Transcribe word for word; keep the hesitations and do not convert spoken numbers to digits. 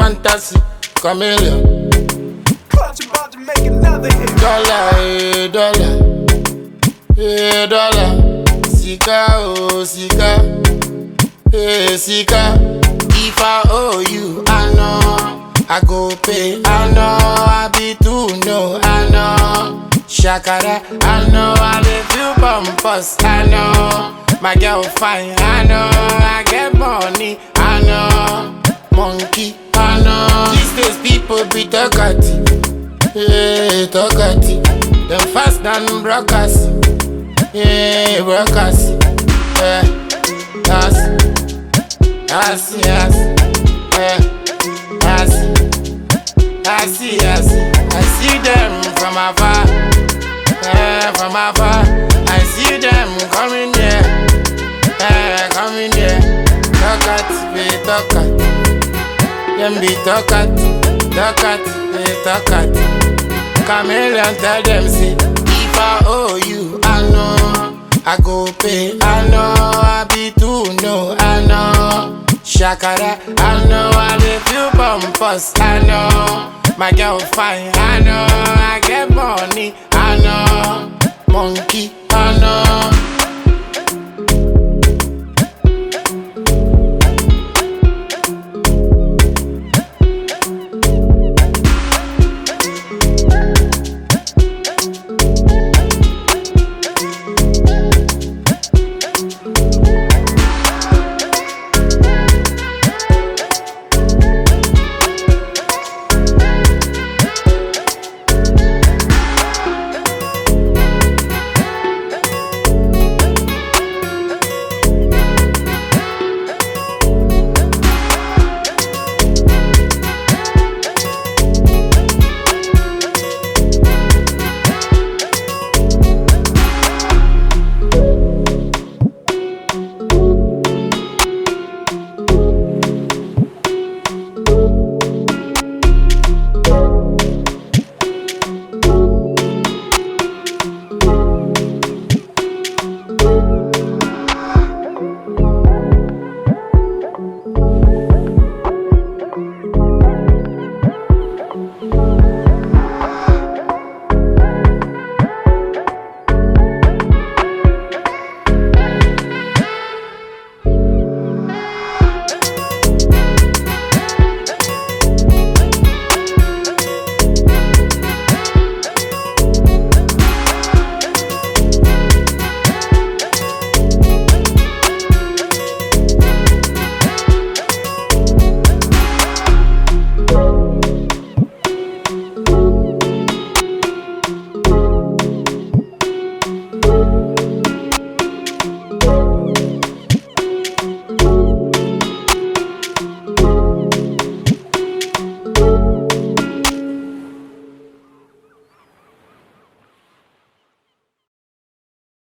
fantasy, chameleon. Clutch about to make another hit. Dollar, eh, dollar, eh, dollar. Sika, oh, sika, eh, sika. If I owe you, I know I go pay. I know I be too no, I know. Shakara, I know I live you bumpers. I know my girl fine. I know I get money. I know monkey. I know these days people be talkative. Yeah, talkative. Them fast than brokers. Yeah, brokers. Yeah, yes, yes, yes. Yeah, yes, yes, yes. I see them from afar. Yeah, from afar. I see them coming here. Yeah, coming here. Talkat, be talkat. Them be talkat, talkat, be talkat. Chameleon tell them say, if I owe you, I know I go pay. I know I be too no, I know. Shakara, I know I live you bumpers. I know my girl fine. I know I get money. I know monkey. I know